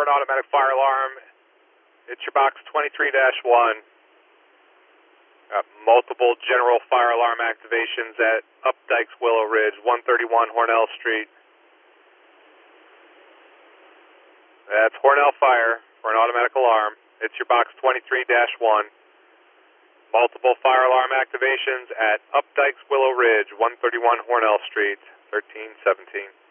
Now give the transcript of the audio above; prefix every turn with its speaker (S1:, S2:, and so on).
S1: an automatic fire alarm. It's your box 23-1. Multiple general fire alarm activations at Updike's Willow Ridge, 131 Hornell Street. That's Hornell Fire for an automatic alarm. It's your box 23-1. Multiple fire alarm activations at Updike's Willow Ridge, 131 Hornell Street, 1317.